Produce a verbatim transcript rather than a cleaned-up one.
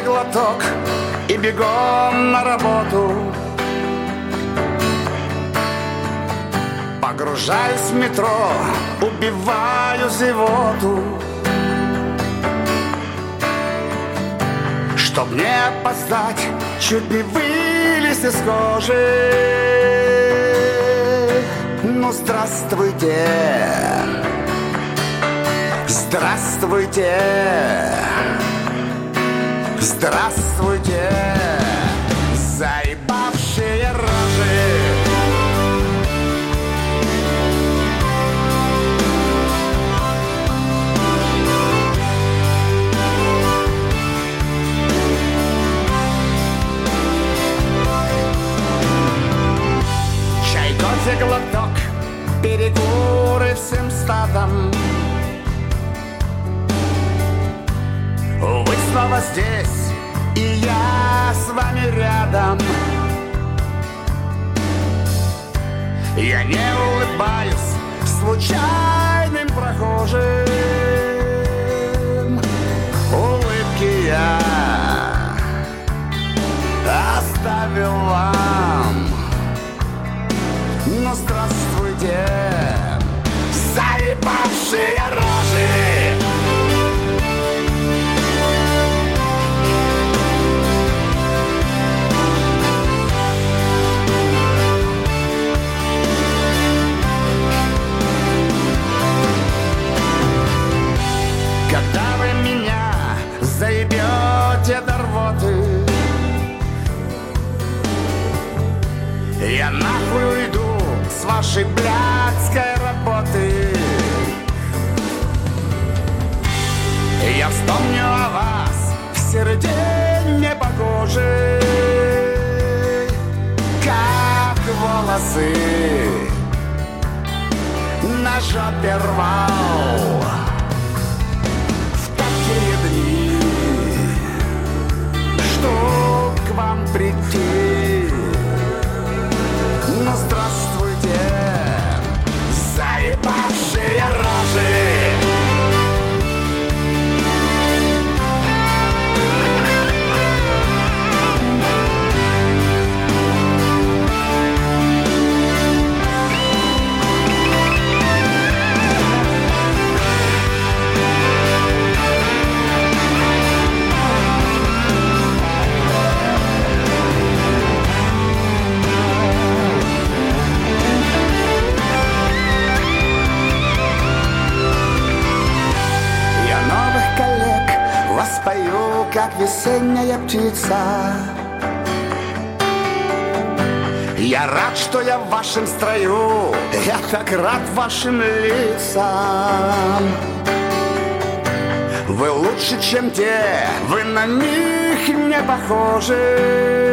глоток и бегом на работу. Погружаюсь в метро, убиваю зевоту. Чтоб не опоздать, чуть не вылез из кожи. Ну, здравствуйте, здравствуйте, здравствуйте, заебавшие рожи. Чай, кофе, глоток, перекуры всем стадом. Вы снова здесь, и я с вами рядом. Я не улыбаюсь случайным прохожим. Улыбки я оставил вам. Ну, здравствуйте, заебавшие рожи. Когда вы меня заебете до рвоты, я нахуй уйду с вашей блядской работы. Я вспомню о вас в серый день непогожий, как волосы на жопе рвал. Дни, что к вам прийти. Ну, здравствуйте, заебавшие рожи. Пою, как весенняя птица. Я рад, что я в вашем строю. Я так рад вашим лицам. Вы лучше, чем те, вы на них не похожи.